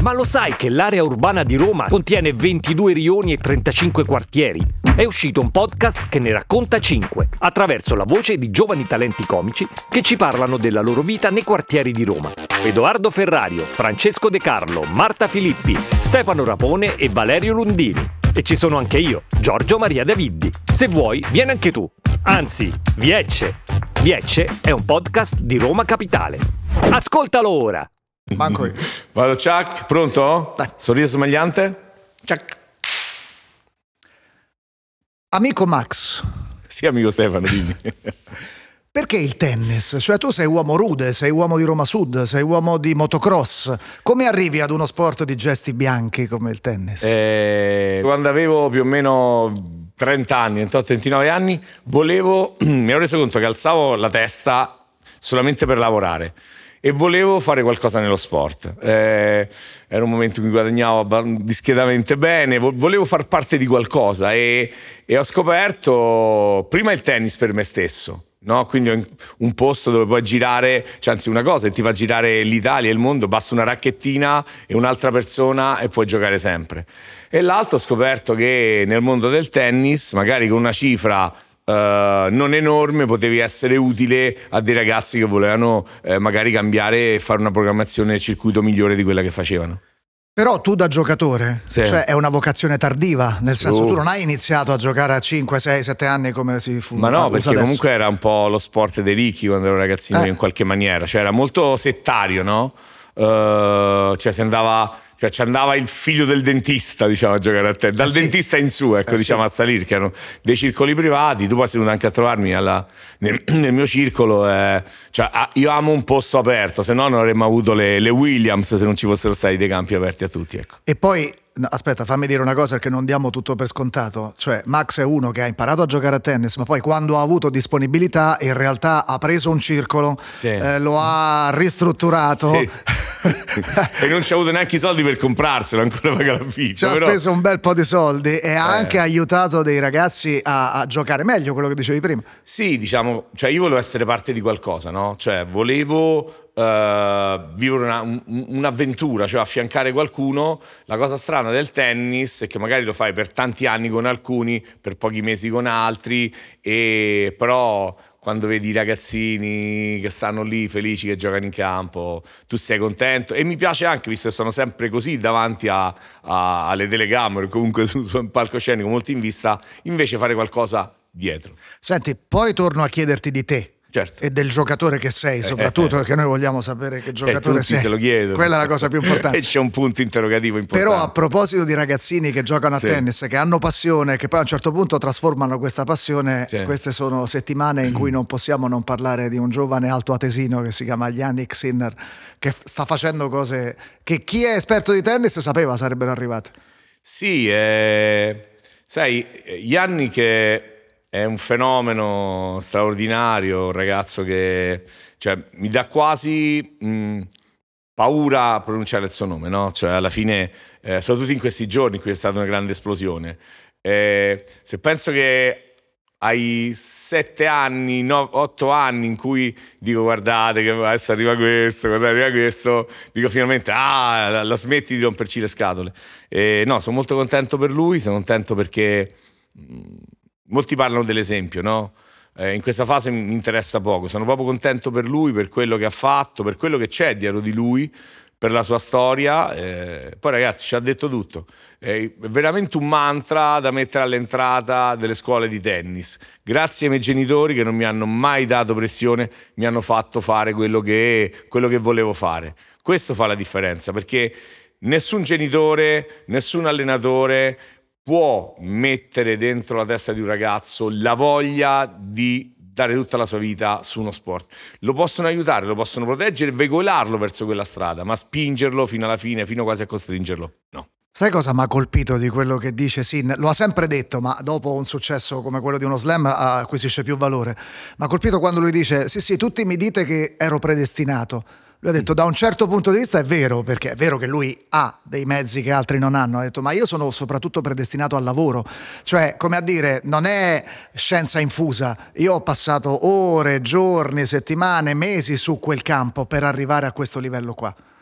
Ma lo sai che l'area urbana di Roma contiene 22 rioni e 35 quartieri? È uscito un podcast che ne racconta 5, attraverso la voce di giovani talenti comici che ci parlano della loro vita nei quartieri di Roma. Edoardo Ferrario, Francesco De Carlo, Marta Filippi, Stefano Rapone e Valerio Lundini. E ci sono anche io, Giorgio Maria Daviddi. Se vuoi, vieni anche tu. Anzi, Viecce. Viecce è un podcast di Roma Capitale. Ascoltalo ora! Manco io. Vado, Chuck, pronto? Dai. Sorriso smagliante? Chuck. Amico Max, Sì, amico Stefano, dimmi. perché il tennis? Cioè tu sei uomo rude, sei uomo di Roma Sud, sei uomo di motocross. Come arrivi ad uno sport di gesti bianchi come il tennis? Quando avevo più o meno 30 anni, 28-29 anni, mi ero reso conto che alzavo la testa solamente per lavorare e volevo fare qualcosa nello sport. Era un momento in cui guadagnavo discretamente bene, volevo far parte di qualcosa e ho scoperto prima il tennis per me stesso. No? Quindi un posto dove puoi girare, cioè anzi una cosa che ti fa girare l'Italia e il mondo, basta una racchettina e un'altra persona e puoi giocare sempre. E l'altro ho scoperto che nel mondo del tennis, magari con una cifra non enorme, potevi essere utile a dei ragazzi che volevano magari cambiare e fare una programmazione del circuito migliore di quella che facevano. Però tu da giocatore, Sì. cioè è una vocazione tardiva, nel senso tu non hai iniziato a giocare a 5, 6, 7 anni come si fu. Ma no, perché adesso. comunque era un po' lo sport dei ricchi quando ero ragazzino in qualche maniera, cioè era molto settario, no? Cioè ci andava il figlio del dentista, diciamo, a giocare a te, dal dentista in su, diciamo, a salire, che erano dei circoli privati. Tu poi sei venuto anche a trovarmi nel mio circolo, io amo un posto aperto, se no non avremmo avuto le Williams se non ci fossero stati dei campi aperti a tutti, ecco. E poi, no, aspetta, fammi dire una cosa perché non diamo tutto per scontato. Cioè, Max è uno che ha imparato a giocare a tennis, ma poi quando ha avuto disponibilità, in realtà ha preso un circolo, Sì. lo ha ristrutturato. Sì. E non ci ha avuto neanche i soldi per comprarselo, ancora paga l'affitto. Ci ha speso un bel po' di soldi e ha anche aiutato dei ragazzi a giocare meglio, quello che dicevi prima. Sì, diciamo, cioè io volevo essere parte di qualcosa, no? Cioè volevo vivere un'avventura, cioè affiancare qualcuno. La cosa strana del tennis è che magari lo fai per tanti anni con alcuni, per pochi mesi con altri, e però quando vedi i ragazzini che stanno lì felici che giocano in campo, tu sei contento. E mi piace anche, visto che sono sempre così davanti alle telecamere, comunque su un palcoscenico molto in vista, invece fare qualcosa dietro. Senti, poi torno a chiederti di te. Certo. E del giocatore che sei, soprattutto perché noi vogliamo sapere che giocatore tutti sei. se lo chiedono. Quella è la cosa più importante. E c'è un punto interrogativo importante. Però a proposito di ragazzini che giocano a tennis, che hanno passione, che poi a un certo punto trasformano questa passione, queste sono settimane in cui non possiamo non parlare di un giovane altoatesino che si chiama Jannik Sinner, che sta facendo cose che chi è esperto di tennis sapeva sarebbero arrivate. Sì, sai, Jannik è un fenomeno straordinario, un ragazzo che mi dà quasi paura a pronunciare il suo nome, no? Cioè alla fine, soprattutto in questi giorni in cui è stata una grande esplosione, se penso che ai 7 anni, 8 anni in cui dico guardate che adesso arriva questo, dico finalmente la smetti di romperci le scatole. No, sono molto contento per lui, sono contento perché molti parlano dell'esempio, no? In questa fase mi interessa poco, sono proprio contento per lui, per quello che ha fatto, per quello che c'è dietro di lui, per la sua storia. Poi ragazzi, ci ha detto tutto, è veramente un mantra da mettere all'entrata delle scuole di tennis. Grazie ai miei genitori che non mi hanno mai dato pressione, mi hanno fatto fare quello che volevo fare. Questo fa la differenza, perché nessun genitore, nessun allenatore può mettere dentro la testa di un ragazzo la voglia di dare tutta la sua vita su uno sport. Lo possono aiutare, lo possono proteggere e veicolarlo verso quella strada, ma spingerlo fino alla fine, fino quasi a costringerlo, no. Sai cosa mi ha colpito di quello che dice Sin? Lo ha sempre detto, ma dopo un successo come quello di uno slam acquisisce più valore. Mi ha colpito quando lui dice sì, tutti mi dite che ero predestinato. Lui ha detto da un certo punto di vista è vero, perché è vero che lui ha dei mezzi che altri non hanno. Ha detto ma io sono soprattutto predestinato al lavoro, cioè come a dire non è scienza infusa, io ho passato ore, giorni, settimane, mesi su quel campo per arrivare a questo livello qua.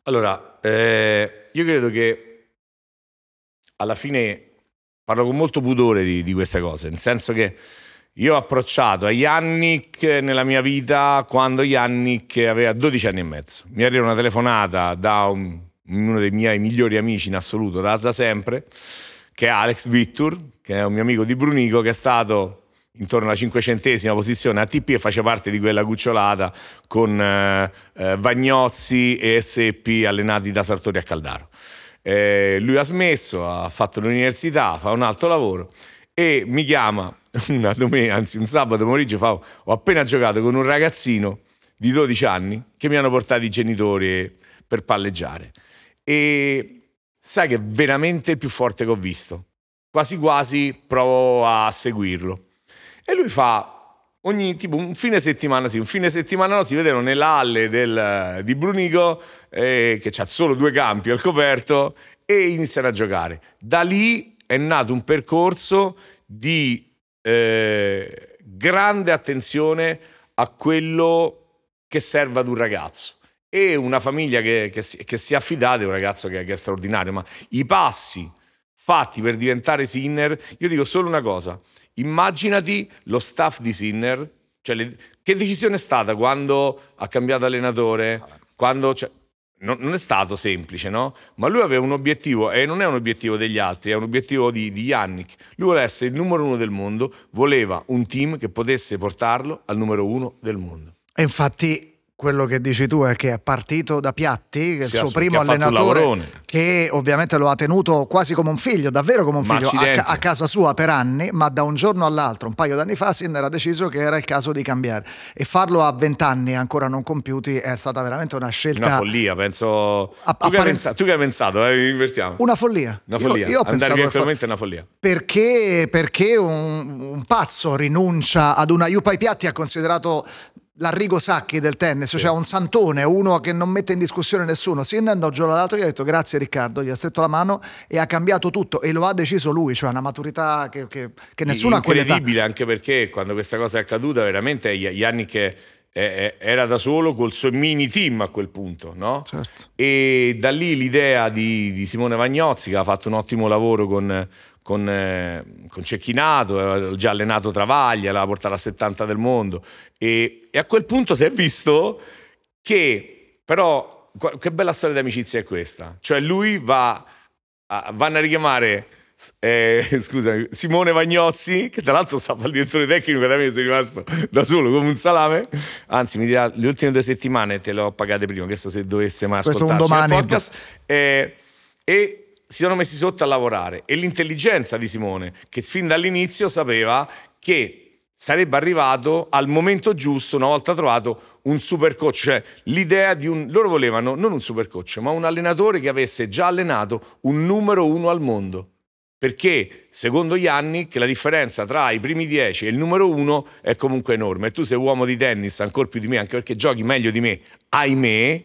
Allora, io credo che alla fine parlo con molto pudore di queste cose, nel senso che io ho approcciato a Yannick nella mia vita quando Yannick aveva 12 anni e mezzo. Mi arriva una telefonata da uno dei miei migliori amici in assoluto, da sempre, che è Alex Vittur, che è un mio amico di Brunico, che è stato intorno alla 500esima posizione ATP e faceva parte di quella cucciolata con Vagnozzi e Seppi allenati da Sartori a Caldaro. Lui ha smesso, ha fatto l'università, fa un altro lavoro e mi chiama un sabato pomeriggio, ho appena giocato con un ragazzino di 12 anni che mi hanno portato i genitori per palleggiare e sai che è veramente il più forte che ho visto, quasi quasi provo a seguirlo. E lui fa ogni tipo un fine settimana sì, un fine settimana no, si vedono nella halle di Brunico che c'ha solo 2 campi al coperto e iniziano a giocare. Da lì è nato un percorso di grande attenzione a quello che serve ad un ragazzo e una famiglia che si è affidata è un ragazzo che è straordinario, ma i passi fatti per diventare Sinner, io dico solo una cosa: immaginati lo staff di Sinner, cioè che decisione è stata quando ha cambiato allenatore, non è stato semplice, no? Ma lui aveva un obiettivo e non è un obiettivo degli altri, è un obiettivo di Yannick. Lui voleva essere il numero 1 del mondo, voleva un team che potesse portarlo al numero 1 del mondo. E infatti quello che dici tu è che è partito da Piatti, che è il suo primo ha allenatore, che ovviamente lo ha tenuto quasi come un figlio, davvero come un figlio, a casa sua per anni, ma da un giorno all'altro, un paio d'anni fa, Sinner ha deciso che era il caso di cambiare. E farlo a 20 anni ancora non compiuti è stata veramente una scelta... Una follia, penso... Tu che hai pensato? Invertiamo. Una follia. Una follia. Io ho andare virtualmente è una follia. Perché un pazzo rinuncia ad una... Io poi Piatti ha considerato l'Arrigo Sacchi del tennis, cioè un santone, uno che non mette in discussione nessuno. Sinner andò giù all'altro e gli ha detto grazie Riccardo, gli ha stretto la mano e ha cambiato tutto e lo ha deciso lui, cioè una maturità che nessuno ha quell'età. Incredibile, anche perché quando questa cosa è accaduta veramente Yannick era da solo col suo mini team a quel punto, no? Certo. E da lì l'idea di Simone Vagnozzi, che ha fatto un ottimo lavoro con Cecchinato, aveva già allenato Travaglia, l'ha portato a 70 del mondo e a quel punto si è visto che però che bella storia di amicizia è questa, cioè lui vanno a richiamare scusami, Simone Vagnozzi, che tra l'altro sta al direttore tecnico, che da me sono rimasto da solo come un salame, anzi mi dirà le ultime 2 settimane te le ho pagate prima, questo se dovesse mai ascoltarci il podcast, e si sono messi sotto a lavorare e l'intelligenza di Simone, che fin dall'inizio sapeva che sarebbe arrivato al momento giusto una volta trovato un super coach, cioè l'idea di loro volevano non un super coach ma un allenatore che avesse già allenato un numero 1 al mondo, perché secondo Yannick la differenza tra i primi 10 e il numero 1 è comunque enorme e tu sei uomo di tennis ancora più di me, anche perché giochi meglio di me, ahimè.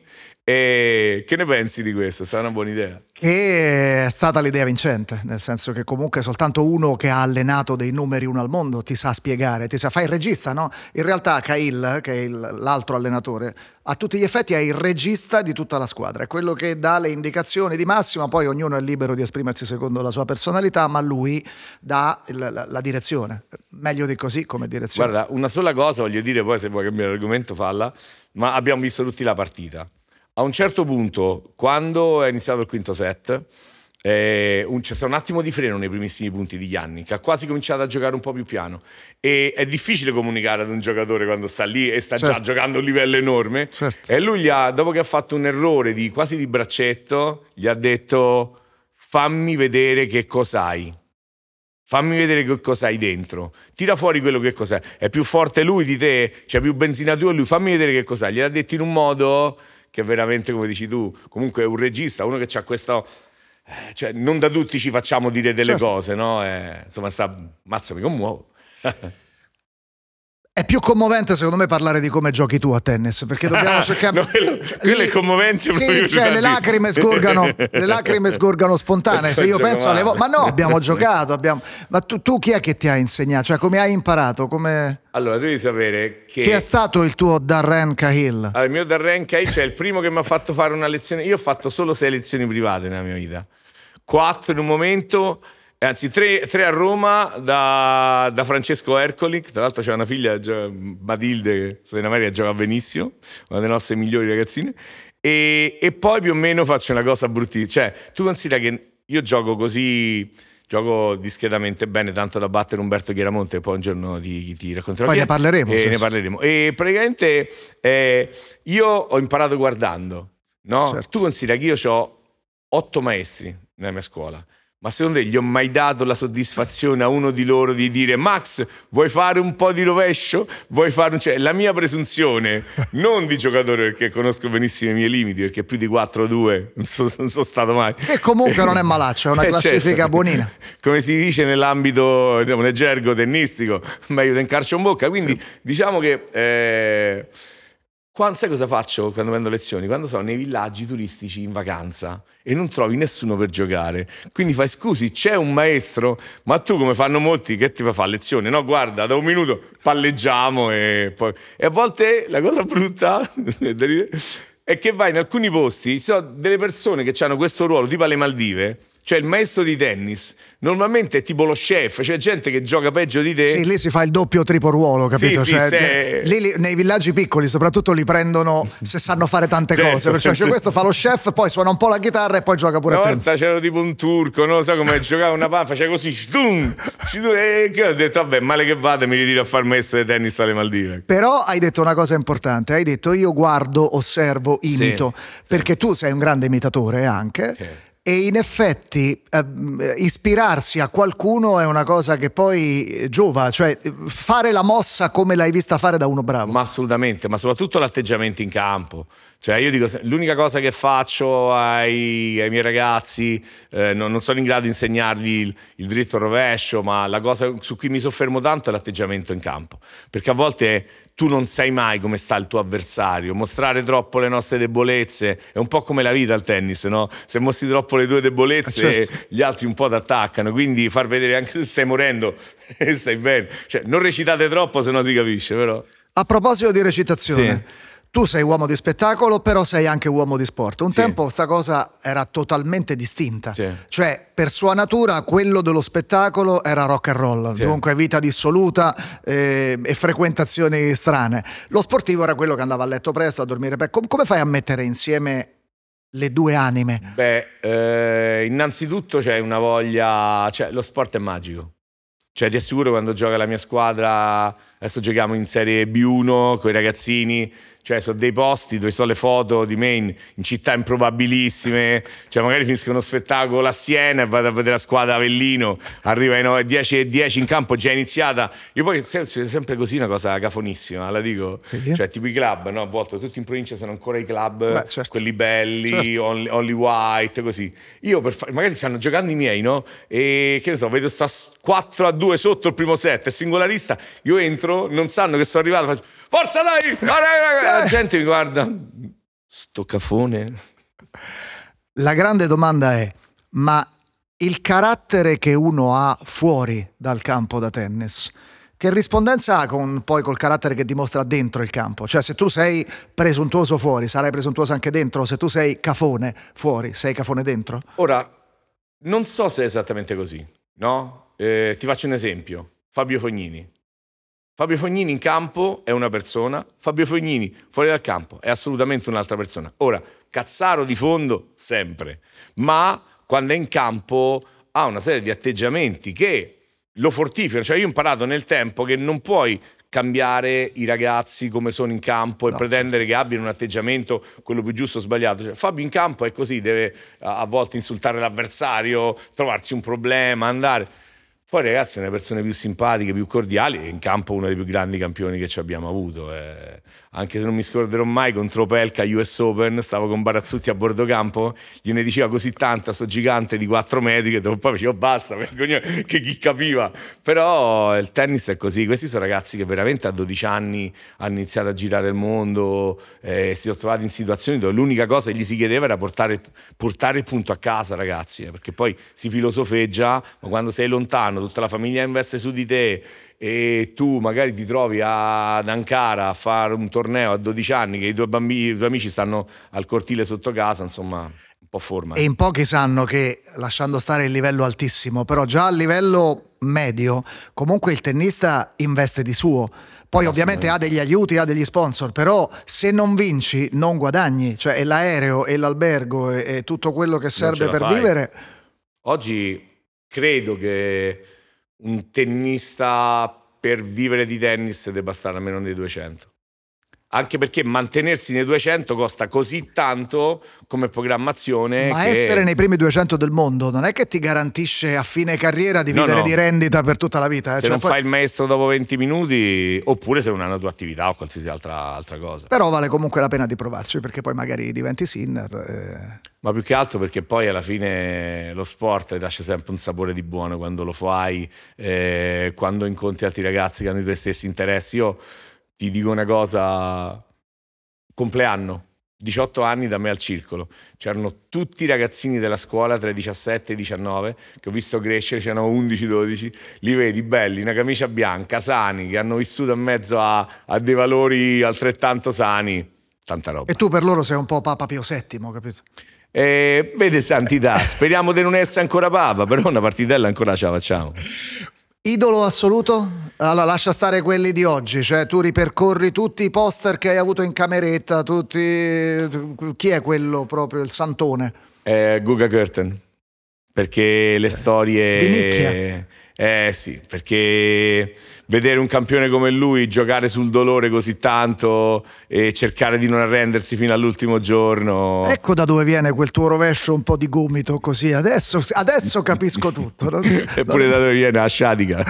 E che ne pensi di questo? È stata una buona idea? Che è stata l'idea vincente, nel senso che comunque soltanto uno che ha allenato dei numeri 1 al mondo ti sa spiegare, fa il regista, no? In realtà Cahill, che è l'altro allenatore, a tutti gli effetti è il regista di tutta la squadra, è quello che dà le indicazioni di massima, poi ognuno è libero di esprimersi secondo la sua personalità, ma lui dà la direzione, meglio di così come direzione. Guarda, una sola cosa voglio dire, poi se vuoi cambiare argomento falla, ma abbiamo visto tutti la partita. A un certo punto, quando è iniziato il quinto set, c'è stato un attimo di freno nei primissimi punti di Yannick, ha quasi cominciato a giocare un po' più piano e è difficile comunicare ad un giocatore quando sta lì e sta già giocando a un livello enorme. Certo. E lui dopo che ha fatto un errore quasi di braccetto, gli ha detto fammi vedere che cos'hai. Fammi vedere che cosa hai dentro, tira fuori quello che cos'è. È più forte lui di te, c'è più benzina tu e lui, fammi vedere che cos'hai. Gliel'ha detto in un modo che veramente, come dici tu, comunque è un regista, uno che ha questo, cioè non da tutti ci facciamo dire delle cose, no? Insomma, mazza, mi commuovo. È più commovente secondo me parlare di come giochi tu a tennis, perché dobbiamo cercare. No, quello è commovente. Sì, cioè le lacrime scorgano spontanee. Se io penso alle volte, ma no, abbiamo giocato, ma tu chi è che ti ha insegnato? Cioè, come hai imparato? Allora, devi sapere che chi è stato il tuo Darren Cahill? Allora, il mio Darren Cahill, cioè il primo che mi ha fatto fare una lezione. Io ho fatto solo 6 lezioni private nella mia vita, 4 in un momento. Anzi, 3 a Roma da Francesco Ercoli, tra l'altro c'è una figlia, Matilde, che sta in America, gioca benissimo, una delle nostre migliori ragazzine, e poi più o meno faccio una cosa bruttissima. Cioè, tu considera che io gioco discretamente bene, tanto da battere Umberto Chiaramonte, e poi un giorno ti racconterò. Poi ne parleremo. Ne parleremo. E praticamente io ho imparato guardando, no? Certo. Tu considera che io ho 8 maestri nella mia scuola. Ma secondo te gli ho mai dato la soddisfazione a uno di loro di dire: Max, vuoi fare un po' di rovescio? Vuoi fare cioè, la mia presunzione, non di giocatore, perché conosco benissimo i miei limiti, perché più di 4-2 non sono stato mai. E comunque non è malaccio, è una classifica certo. buonina. Come si dice nell'ambito, nel gergo tennistico, meglio di un calcio in bocca. Quindi diciamo che... sai cosa faccio quando prendo lezioni? Quando sono nei villaggi turistici in vacanza e non trovi nessuno per giocare, quindi fai: scusi, c'è un maestro? Ma tu, come fanno molti, che ti fa fare lezione? No, guarda, da un minuto palleggiamo e poi... E a volte la cosa brutta è che vai in alcuni posti, ci sono delle persone che hanno questo ruolo, tipo alle Maldive. Cioè il maestro di tennis normalmente è tipo lo chef, c'è gente che gioca peggio di te. Sì, lì si fa il doppio o triplo ruolo, capito? Sì, lì nei villaggi piccoli soprattutto li prendono se sanno fare tante cose, perciò questo fa lo chef, poi suona un po' la chitarra e poi gioca pure a tennis. Una volta c'era tipo un turco, non so come giocava una palla, faceva così, e ho detto: vabbè, male che vada, mi ritiro a far maestro di tennis alle Maldive. Però hai detto una cosa importante, hai detto: io guardo, osservo, imito, perché tu sei un grande imitatore anche. Sì. E in effetti ispirarsi a qualcuno è una cosa che poi giova, cioè fare la mossa come l'hai vista fare da uno bravo. Ma assolutamente, ma soprattutto l'atteggiamento in campo. Cioè io dico, l'unica cosa che faccio ai miei ragazzi, non sono in grado di insegnargli il dritto al rovescio, ma la cosa su cui mi soffermo tanto è l'atteggiamento in campo, perché a volte tu non sai mai come sta il tuo avversario. Mostrare troppo le nostre debolezze è un po' come la vita al tennis, no? Se mostri troppo le tue debolezze, certo, gli altri un po' ti attaccano, quindi far vedere anche se stai morendo e stai bene. Cioè, non recitate troppo, se no si capisce, però. A proposito di recitazione, sì, tu sei uomo di spettacolo, però sei anche uomo di sport. Un tempo sta cosa era totalmente distinta. Sì. Cioè, per sua natura, quello dello spettacolo era rock and roll, dunque vita dissoluta e frequentazioni strane. Lo sportivo era quello che andava a letto presto, a dormire presto. Come fai a mettere insieme le due anime? Beh, innanzitutto c'è una voglia... Cioè, lo sport è magico. Cioè, ti assicuro, quando gioca la mia squadra, adesso giochiamo in Serie B1 con i ragazzini, cioè sono dei posti dove sono le foto di me in città improbabilissime, cioè magari finisco uno spettacolo a Siena e vado a vedere la squadra Avellino, arriva ai 10:10 in campo, già iniziata. Io poi sempre così, una cosa cafonissima, la dico, sì, cioè tipo i club, no? A volte tutti in provincia sono ancora i club, certo, quelli belli, certo, only white, così. Io magari stanno giocando i miei, no? E che ne so, vedo sta 4-2 sotto il primo set, è singolarista, io entro, non sanno che sono arrivato, faccio: forza dai! La gente mi guarda, sto cafone. La grande domanda è: ma il carattere che uno ha fuori dal campo da tennis, che rispondenza ha col carattere che dimostra dentro il campo? Cioè, se tu sei presuntuoso fuori, sarai presuntuoso anche dentro? Se tu sei cafone fuori, sei cafone dentro? Ora, non so se è esattamente così, no? Ti faccio un esempio. Fabio Fognini in campo è una persona, Fabio Fognini fuori dal campo è assolutamente un'altra persona. Ora, cazzaro di fondo sempre, ma quando è in campo ha una serie di atteggiamenti che lo fortificano. Cioè, io ho imparato nel tempo che non puoi cambiare i ragazzi come sono in campo e pretendere che abbiano un atteggiamento quello più giusto o sbagliato. Cioè, Fabio in campo è così, deve a volte insultare l'avversario, trovarsi un problema, andare... Poi ragazzi, sono le persone più simpatiche, più cordiali, e in campo uno dei più grandi campioni che ci abbiamo avuto. Anche se non mi scorderò mai, contro Pelka US Open, stavo con Barazzutti a bordo campo, gliene diceva così tanta, sto gigante di 4 metri, che dopo poi facevo basta, che chi capiva. Però il tennis è così, questi sono ragazzi che veramente a 12 anni hanno iniziato a girare il mondo, si sono trovati in situazioni dove l'unica cosa che gli si chiedeva era portare il punto a casa, ragazzi, perché poi si filosofeggia, ma quando sei lontano, tutta la famiglia investe su di te e tu magari ti trovi ad Ankara a fare un torneo a 12 anni che i tuoi amici stanno al cortile sotto casa, insomma, un po' forma. E in pochi sanno che, lasciando stare il livello altissimo, però già a livello medio comunque il tennista investe di suo. Poi ovviamente ha degli aiuti, ha degli sponsor, però se non vinci non guadagni, cioè è l'aereo e l'albergo e tutto quello che serve per vivere. Oggi credo che un tennista per vivere di tennis debba stare almeno nei 200. Anche perché mantenersi nei 200 costa così tanto come programmazione. Ma essere nei primi 200 del mondo non è che ti garantisce a fine carriera di vivere di rendita per tutta la vita. Se non fai il maestro dopo 20 minuti, oppure se non hai una tua attività o qualsiasi altra cosa. Però vale comunque la pena di provarci, perché poi magari diventi Sinner. Ma più che altro perché poi alla fine lo sport lascia sempre un sapore di buono quando lo fai, quando incontri altri ragazzi che hanno i tuoi stessi interessi. Io ti dico una cosa, compleanno, 18 anni da me al circolo, c'erano tutti i ragazzini della scuola tra i 17 e i 19 che ho visto crescere, c'erano 11-12, li vedi belli, una camicia bianca, sani, che hanno vissuto in mezzo a dei valori altrettanto sani, tanta roba. E tu per loro sei un po' Papa Pio VII, capito? Vede santità, speriamo di non essere ancora Papa, però una partitella ancora ce la facciamo. Idolo assoluto? Allora lascia stare quelli di oggi, cioè tu ripercorri tutti i poster che hai avuto in cameretta, chi è quello proprio, il santone? Guga Kurten, perché le storie... Di nicchia. Sì, perché vedere un campione come lui giocare sul dolore così tanto e cercare di non arrendersi fino all'ultimo giorno. Ecco da dove viene quel tuo rovescio un po' di gomito così, adesso capisco tutto. Eppure da dove viene la sciatica.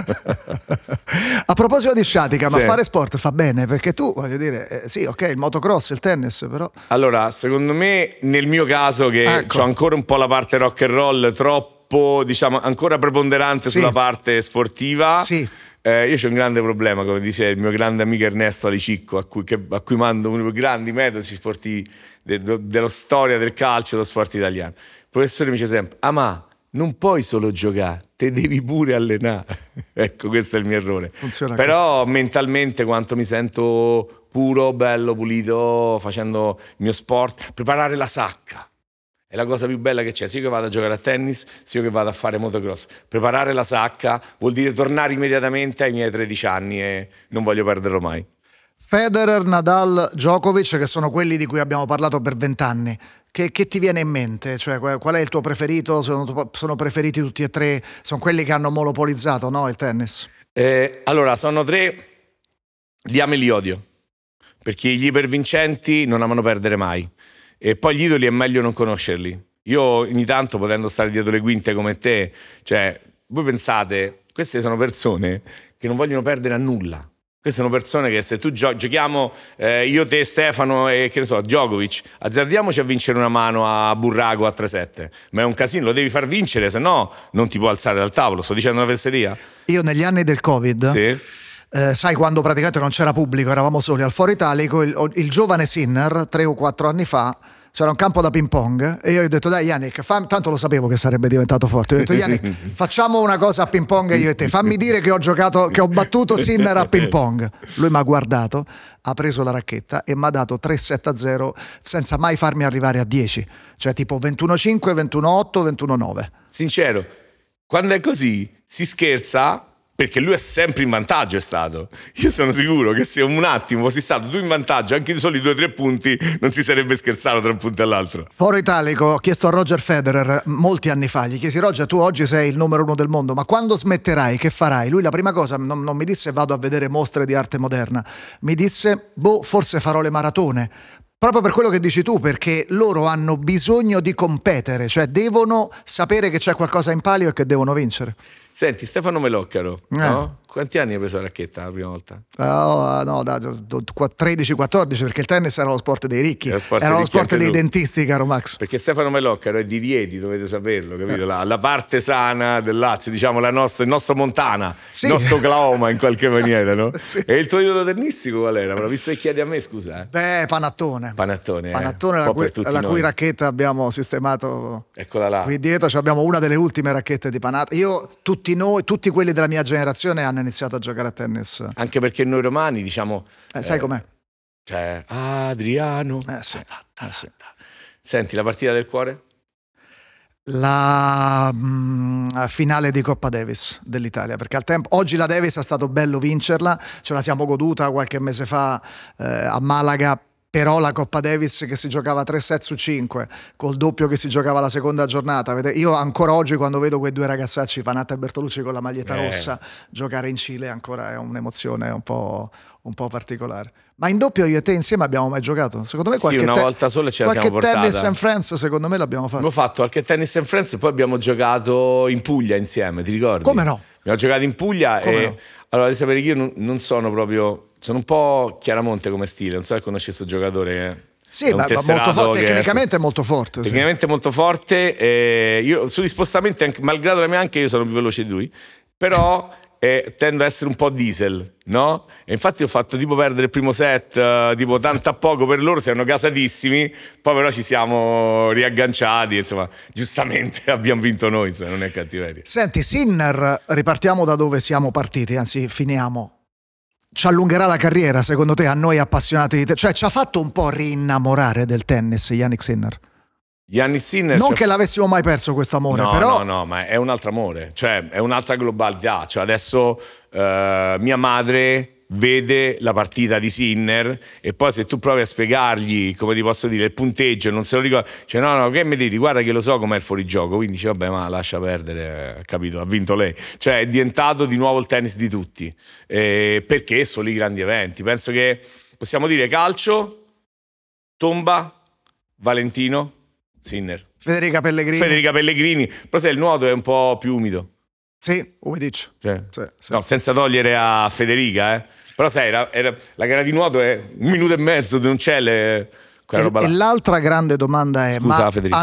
A proposito di sciatica, ma sì, fare sport fa bene, perché tu, voglio dire, sì, ok, il motocross, il tennis, però... Allora, secondo me, nel mio caso, che ho ancora un po' la parte rock and roll troppo, diciamo, ancora preponderante sulla parte sportiva. Sì. Io c'ho un grande problema, come dice il mio grande amico Ernesto Alicicco, a cui mando uno dei più grandi metodi sportivi della storia del calcio e dello sport italiano. Il professore mi dice sempre: ma non puoi solo giocare, te devi pure allenare. Ecco, questo è il mio errore. Funziona però così. Mentalmente quanto mi sento puro, bello, pulito facendo il mio sport, preparare la sacca è la cosa più bella che c'è, sia che vado a giocare a tennis, sia che vado a fare motocross. Preparare la sacca vuol dire tornare immediatamente ai miei 13 anni e non voglio perderlo mai. Federer, Nadal, Djokovic, che sono quelli di cui abbiamo parlato per 20 anni. Che ti viene in mente? Cioè, qual è il tuo preferito? Sono preferiti tutti e tre? Sono quelli che hanno monopolizzato, no, il tennis? Allora, sono tre, li amo e li odio, perché gli ipervincenti non amano perdere mai. E poi gli idoli è meglio non conoscerli. Io ogni tanto, potendo stare dietro le quinte come te, cioè, voi pensate, queste sono persone che non vogliono perdere a nulla. Queste sono persone che se tu giochiamo, io, te, Stefano e che ne so, Djokovic, azzardiamoci a vincere una mano a Burrago a 3-7. Ma è un casino, lo devi far vincere, se no non ti può alzare dal tavolo. Sto dicendo una fesseria? Io negli anni del Covid... Sì. Sai, quando praticamente non c'era pubblico, eravamo soli al Foro Italico, il giovane Sinner 3 o 4 anni fa, c'era un campo da ping pong e io gli ho detto: dai Yannick, tanto lo sapevo che sarebbe diventato forte, ho detto: Yannick, facciamo una cosa a ping pong io e te, fammi dire che ho battuto Sinner a ping pong. Lui mi ha guardato, ha preso la racchetta e mi ha dato 3-7-0 senza mai farmi arrivare a 10, cioè tipo 21-5, 21-8, 21-9. Sincero, quando è così si scherza, perché lui è sempre in vantaggio, è stato. Io sono sicuro che se un attimo fossi stato tu in vantaggio, anche di soli 2 o 3 punti, non si sarebbe scherzato tra un punto e l'altro. Foro Italico, ho chiesto a Roger Federer molti anni fa, gli chiesi: Roger, tu oggi sei il numero 1 del mondo, ma quando smetterai, che farai? Lui la prima cosa non mi disse vado a vedere mostre di arte moderna, mi disse forse farò le maratone. Proprio per quello che dici tu, perché loro hanno bisogno di competere, cioè devono sapere che c'è qualcosa in palio e che devono vincere. Senti, Stefano Meloccaro, no? Quanti anni hai preso la racchetta la prima volta? No, 13-14, perché il tennis era lo sport dei ricchi, era lo sport dei dentisti, caro Max. Perché Stefano Meloccaro è di Rieti, dovete saperlo, capito? La parte sana del Lazio, diciamo il nostro Montana, il nostro Oklahoma in qualche maniera, no? Sì. E il tuo idolo tennistico qual era? Però visto che chiedi a me, scusa. Panattone, la cui racchetta abbiamo sistemato. Eccola là. Qui dietro abbiamo una delle ultime racchette di Panattone. Tutti quelli della mia generazione hanno iniziato a giocare a tennis. Anche perché noi romani, diciamo... sai com'è? Cioè, Adriano. Sì. Senti, la partita del cuore? La finale di Coppa Davis dell'Italia, perché al tempo, oggi la Davis è stato bello vincerla, ce la siamo goduta qualche mese fa a Malaga. Però la Coppa Davis che si giocava 3 set su 5, col doppio che si giocava la seconda giornata, io ancora oggi quando vedo quei due ragazzacci, Panatta e Bertolucci con la maglietta rossa, giocare in Cile ancora è un'emozione un po' particolare. Ma in doppio io e te insieme abbiamo mai giocato? Secondo me una volta sola ce la siamo portata. Qualche tennis and friends secondo me l'abbiamo fatto. Abbiamo fatto qualche tennis and friends e poi abbiamo giocato in Puglia insieme, ti ricordi? Come no? Abbiamo giocato in Puglia no? Allora devi sapere che io non sono proprio... Sono un po' Chiaramonte come stile, non so se conosci questo giocatore. Sì, ma molto forte, tecnicamente è molto forte. Tecnicamente molto forte. Io sugli spostamenti, malgrado la mia, anche io sono più veloce di lui, però tendo a essere un po' diesel, no? E infatti ho fatto tipo perdere il primo set, tipo tanto a poco per loro, si erano gasatissimi, poi però ci siamo riagganciati, insomma, giustamente abbiamo vinto noi, insomma, non è cattiveria. Senti, Sinner, ripartiamo da dove siamo partiti, anzi finiamo. Ci allungherà la carriera, secondo te, a noi appassionati di tennis? Cioè, ci ha fatto un po' rinnamorare del tennis Jannik Sinner? Jannik Sinner... Non che l'avessimo mai perso questo amore, no, però... No, ma è un altro amore, cioè è un'altra globalità. Cioè adesso mia madre vede la partita di Sinner e poi se tu provi a spiegargli, come ti posso dire, il punteggio, non se lo ricorda, cioè no, che mi dici, guarda che lo so com'è il fuorigioco, quindi dice vabbè ma lascia perdere, capito, ha vinto lei, cioè è diventato di nuovo il tennis di tutti, perché sono i grandi eventi. Penso che possiamo dire calcio, tomba, Valentino, Sinner, Federica Pellegrini, però se il nuoto è un po' più umido. Sì, Uedic. Sì. No, senza togliere a Federica, però sai, la gara di nuoto è 1 minuto e mezzo, non c'è quella roba là. E l'altra grande domanda è: scusa, ma Federica,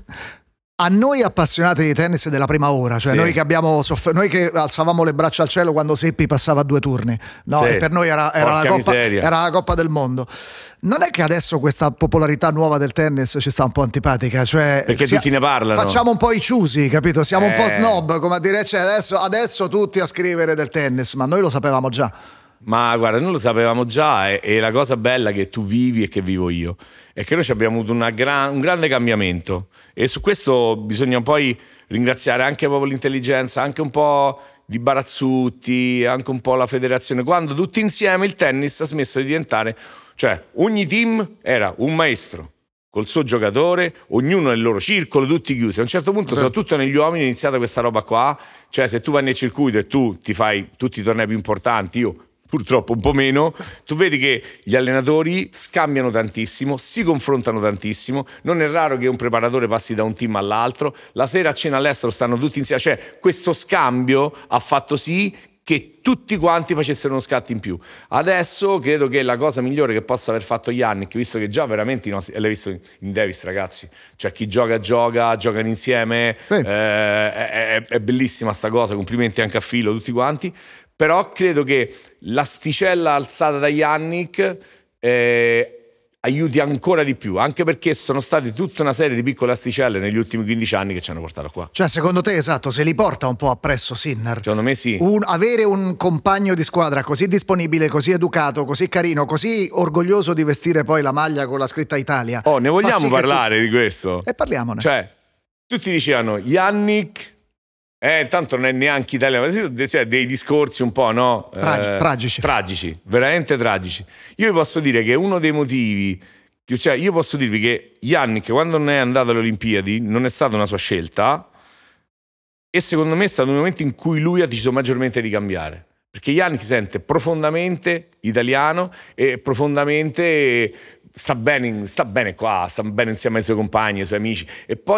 a noi appassionati di tennis della prima ora, cioè noi che alzavamo le braccia al cielo quando Seppi passava 2 turni, no? Sì. E per noi era la Coppa del Mondo. Non è che adesso questa popolarità nuova del tennis ci sta un po' antipatica, cioè perché tutti ne parlano, facciamo un po' i ciusi, capito? Siamo un po' snob, come a dire, cioè adesso tutti a scrivere del tennis, ma noi lo sapevamo già. Ma guarda, noi lo sapevamo già e la cosa bella che tu vivi e che vivo io è che noi abbiamo avuto un grande cambiamento e su questo bisogna poi ringraziare anche proprio l'intelligenza, anche un po' di Barazzutti, anche un po' la federazione, quando tutti insieme il tennis ha smesso di diventare, cioè ogni team era un maestro col suo giocatore, ognuno nel loro circolo, tutti chiusi. A un certo punto, soprattutto negli uomini, è iniziata questa roba qua, cioè se tu vai nel circuito e tu ti fai tutti i tornei più importanti, io purtroppo un po' meno, tu vedi che gli allenatori scambiano tantissimo, si confrontano tantissimo, non è raro che un preparatore passi da un team all'altro, la sera a cena all'estero stanno tutti insieme, cioè questo scambio ha fatto sì che tutti quanti facessero uno scatto in più. Adesso credo che la cosa migliore che possa aver fatto Jannik, visto che già veramente l'hai visto in Davis, ragazzi, cioè chi giocano insieme, sì. È bellissima sta cosa, complimenti anche a Filo, tutti quanti. Però credo che l'asticella alzata da Jannik aiuti ancora di più, anche perché sono state tutta una serie di piccole asticelle negli ultimi 15 anni che ci hanno portato qua. Cioè, secondo te, esatto, se li porta un po' appresso Sinner? Secondo me sì. Avere un compagno di squadra così disponibile, così educato, così carino, così orgoglioso di vestire poi la maglia con la scritta Italia. Oh, ne vogliamo parlare di questo? E parliamone. Cioè, tutti dicevano Jannik... tanto non è neanche italiano, cioè dei discorsi un po', no? Tragici, veramente tragici. Io vi posso dire che uno dei motivi, cioè io posso dirvi che Jannik quando non è andato alle Olimpiadi non è stata una sua scelta e secondo me è stato un momento in cui lui ha deciso maggiormente di cambiare, perché Jannik si sente profondamente italiano e profondamente sta bene qua, sta bene insieme ai suoi compagni, ai suoi amici e poi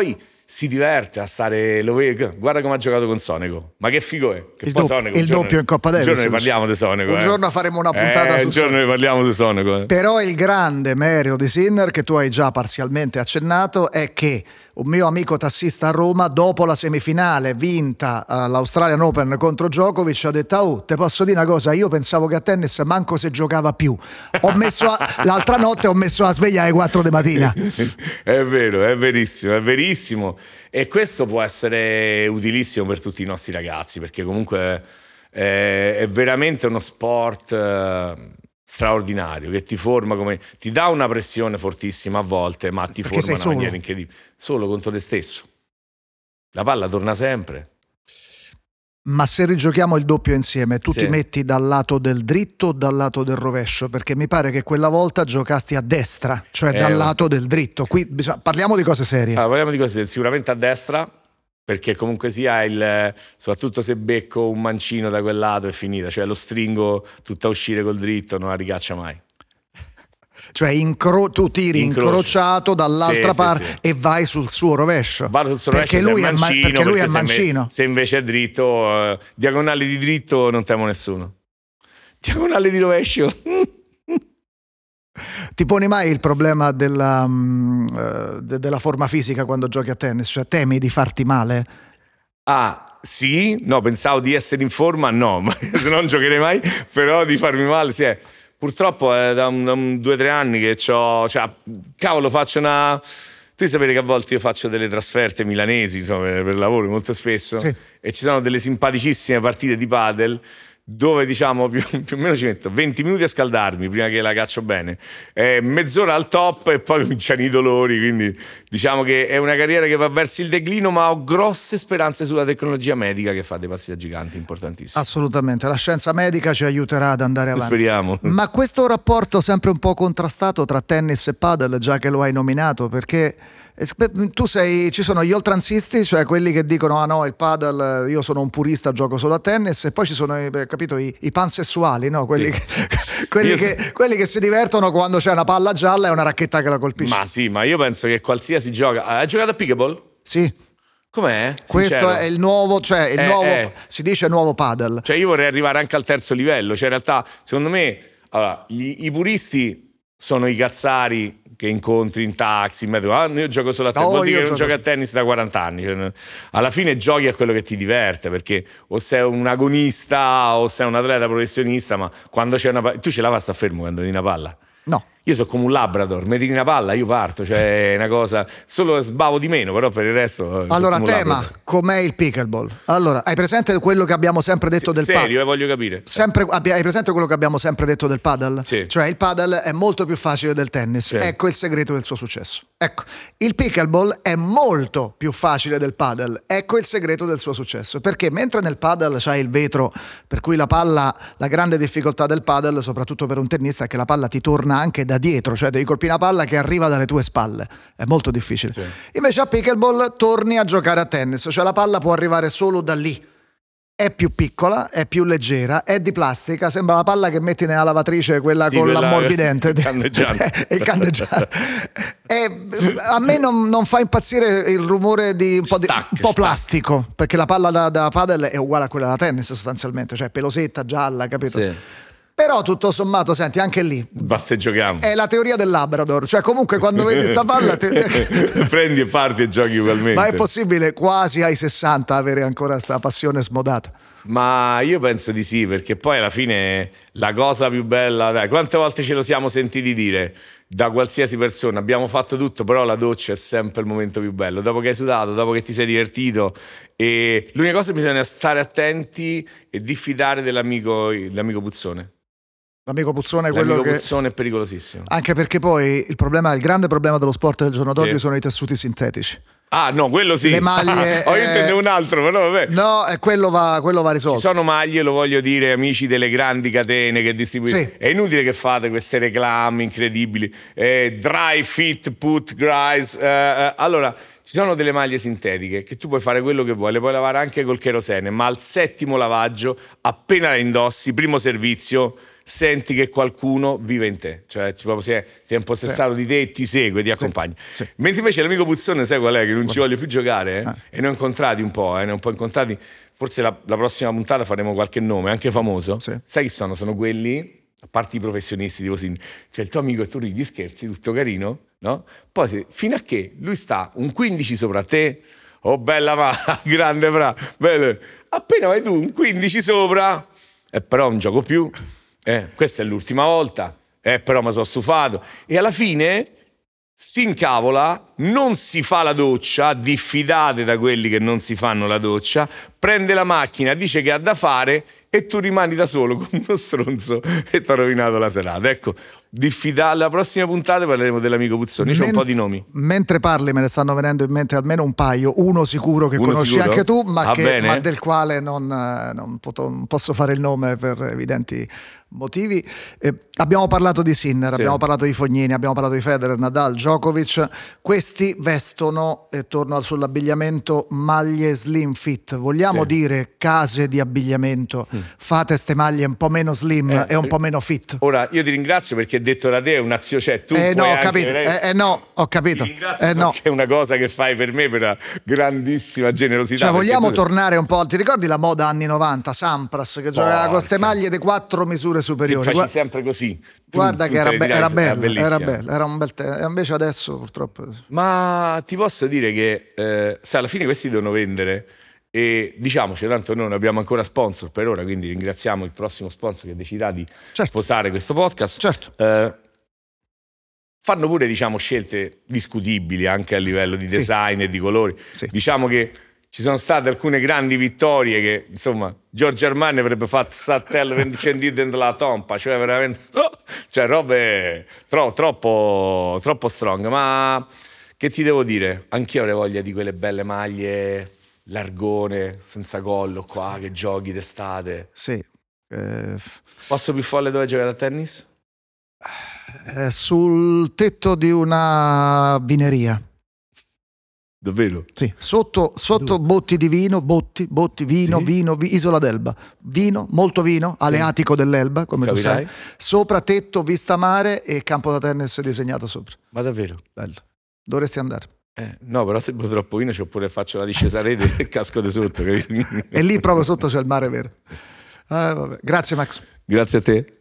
si diverte a stare, guarda come ha giocato con Sonego, ma che figo è, che poi Sonego, il doppio in Coppa Davis. Un giorno ne parliamo di Sonego, un giorno faremo una puntata su un giorno ne parliamo di Sonego. Però il grande merito di Sinner, che tu hai già parzialmente accennato, è che un mio amico tassista a Roma, dopo la semifinale vinta all'Australian Open contro Djokovic, ha detto: te posso dire una cosa, io pensavo che a tennis manco se giocava più, l'altra notte ho messo la sveglia alle 4 di mattina. È vero, è verissimo, e questo può essere utilissimo per tutti i nostri ragazzi, perché comunque è veramente uno sport straordinario, che ti forma, ti dà una pressione fortissima a volte, ma ti forma in una maniera incredibile. Solo contro te stesso. La palla torna sempre. Ma se rigiochiamo il doppio insieme, tu ti metti dal lato del dritto o dal lato del rovescio? Perché mi pare che quella volta giocasti a destra, cioè dal lato del dritto. Qui parliamo di cose serie. Parliamo di cose serie. Sicuramente a destra, perché comunque sia soprattutto se becco un mancino da quel lato è finita, cioè lo stringo tutta a uscire col dritto, non la ricaccia mai. Cioè tu tiri incrociato dall'altra parte e vai sul suo rovescio. Vado sul suo rovescio perché lui è mancino. Se invece è dritto, diagonali di dritto non temo nessuno. Diagonali di rovescio. Ti poni mai il problema della forma fisica quando giochi a tennis? Cioè temi di farti male? Sì? No, pensavo di essere in forma, no, ma se non giocherei mai, però di farmi male, sì. Purtroppo è da 2 o 3 anni che cavolo, faccio una... Tu sapete che a volte io faccio delle trasferte milanesi, insomma, per lavoro molto spesso, e ci sono delle simpaticissime partite di padel dove diciamo più o meno ci metto 20 minuti a scaldarmi prima che la caccio bene, mezz'ora al top e poi cominciano i dolori, quindi diciamo che è una carriera che va verso il declino, ma ho grosse speranze sulla tecnologia medica che fa dei passi da gigante importantissimi. Assolutamente, la scienza medica ci aiuterà ad andare avanti. Speriamo. Ma questo rapporto sempre un po' contrastato tra tennis e padel, già che lo hai nominato, perché ci sono gli oltranzisti, cioè quelli che dicono no, il padel, io sono un purista, gioco solo a tennis, e poi ci sono i pansessuali, no? Quelli che si divertono quando c'è una palla gialla e una racchetta che la colpisce. Ma sì, ma io penso che qualsiasi gioca... Hai giocato a pickleball? Sì. Com'è? Questo Sincero? è il nuovo, cioè il nuovo, si dice nuovo padel. Cioè io vorrei arrivare anche al terzo livello, cioè in realtà secondo me i puristi sono i cazzari che incontri in taxi, in metro. Io gioco solo a tennis, vuol dire che non giochi a tennis da 40 anni. Cioè, alla fine giochi a quello che ti diverte, perché o sei un agonista o sei un atleta professionista, ma quando c'è una palla... Tu ce la fai a sta fermo quando di una palla? No. Io sono come un Labrador, mi tiri una palla, io parto, cioè è una cosa, solo sbavo di meno, però per il resto... Allora, tema, com'è il pickleball? Allora, hai presente quello che abbiamo sempre detto del padel? Serio, voglio capire. Hai presente quello che abbiamo sempre detto del padel? Sì. Cioè il padel è molto più facile del tennis, sì. Ecco il segreto del suo successo. Ecco, il pickleball è molto più facile del padel, ecco il segreto del suo successo, perché mentre nel padel c'hai il vetro, per cui la palla, la grande difficoltà del padel, soprattutto per un tennista, è che la palla ti torna anche da dietro, cioè devi colpire una palla che arriva dalle tue spalle, è molto difficile. Sì. Invece a pickleball torni a giocare a tennis, cioè la palla può arrivare solo da lì. È più piccola, è più leggera, è di plastica, sembra la palla che metti nella lavatrice, quella con l'ammorbidente. Il candeggiante. Il candeggiante. A me non fa impazzire il rumore di un po' plastico, perché la palla da padel è uguale a quella da tennis sostanzialmente, cioè pelosetta, gialla, capito? Sì. Però tutto sommato, senti, anche lì basta, giochiamo. È la teoria del Labrador, cioè comunque quando vedi sta palla prendi e parti e giochi ugualmente. Ma è possibile quasi ai 60 avere ancora sta passione smodata? Ma io penso di sì, perché poi alla fine la cosa più bella, dai, quante volte ce lo siamo sentiti dire da qualsiasi persona, abbiamo fatto tutto, però la doccia è sempre il momento più bello, dopo che hai sudato, dopo che ti sei divertito, e l'unica cosa bisogna stare attenti e diffidare dell'amico Puzzone. L'amico Puzzone è quello L'amico Puzzone è pericolosissimo. Anche perché poi il grande problema dello sport del giorno d'oggi sono i tessuti sintetici. Ah no, quello sì. Le maglie. Io intendevo un altro, però vabbè. No, quello va risolto. Ci sono maglie, lo voglio dire, amici delle grandi catene che distribuiscono. Sì. È inutile che fate queste reclame incredibili. Dry fit, put guys. Allora, ci sono delle maglie sintetiche che tu puoi fare quello che vuoi, le puoi lavare anche col cherosene, ma al 7° lavaggio, appena le indossi, primo servizio, senti che qualcuno vive in te, cioè proprio ti è impossessato di te, ti segue, ti accompagna. Sì. Mentre invece l'amico Puzzone, sai qual è? Che non ci voglio più giocare, e ne ho incontrati un po', ne ho un po' incontrati. Forse la prossima puntata faremo qualche nome, anche famoso. Sì. Sai chi sono? Sono quelli, a parte i professionisti, tipo cioè il tuo amico e tu ridi, scherzi, tutto carino, no? Poi fino a che lui sta un 15 sopra te, oh bella grande fra, bello. Appena vai tu un 15 sopra, però non gioco più, questa è l'ultima volta, però mi sono stufato. E alla fine si incavola, non si fa la doccia, diffidate da quelli che non si fanno la doccia, prende la macchina, dice che ha da fare e tu rimani da solo come uno stronzo e ti ha rovinato la serata. Ecco, diffidate, alla prossima puntata parleremo dell'amico Puzzone. C'ho un po' di nomi. Mentre parli me ne stanno venendo in mente almeno un paio, uno sicuro che conosci sicuro? Anche tu, ma del quale non posso fare il nome per evidenti motivi. Abbiamo parlato di Sinner, abbiamo parlato di Fognini, abbiamo parlato di Federer, Nadal, Djokovic. Questi vestono, e torno sull'abbigliamento, maglie slim fit. Vogliamo dire case di abbigliamento, fate ste maglie un po' meno slim e un po' meno fit. Ora io ti ringrazio perché detto da te è un'azione, cioè tu no, ho capito. Ho capito. Ti ringrazio perché è una cosa che fai per me per una grandissima generosità. Cioè vogliamo tornare un po', ti ricordi la moda anni 90, Sampras che giocava con queste maglie di 4 misure superiori, facci sempre così. Guarda che era bello, era un bel tempo. Invece adesso purtroppo. Ma ti posso dire che sai, alla fine questi devono vendere e diciamoci, tanto noi non abbiamo ancora sponsor per ora, quindi ringraziamo il prossimo sponsor che deciderà di sposare questo podcast. Certo. Fanno pure, diciamo, scelte discutibili anche a livello di design e di colori. Diciamo che ci sono state alcune grandi vittorie che, insomma, Giorgio Armani avrebbe fatto sattello 20 cm dentro la tompa, cioè veramente, cioè robe troppo strong. Ma che ti devo dire? Anch'io avrei voglia di quelle belle maglie largone, senza collo qua, che giochi d'estate. Sì. Posto più folle dove giocare a tennis? Sul tetto di una vineria. Davvero? Sì, sotto botti di vino, vino, Isola d'Elba, vino, molto vino, aleatico dell'Elba, come Capirai? tu sai, sopra tetto, vista mare e campo da tennis disegnato sopra. Ma davvero? Bello, dovresti andare. No, però se bevo troppo vino oppure faccio la discesa a rete e casco di sotto, capito? E lì proprio sotto c'è il mare vero. Vabbè. Grazie Max. Grazie a te.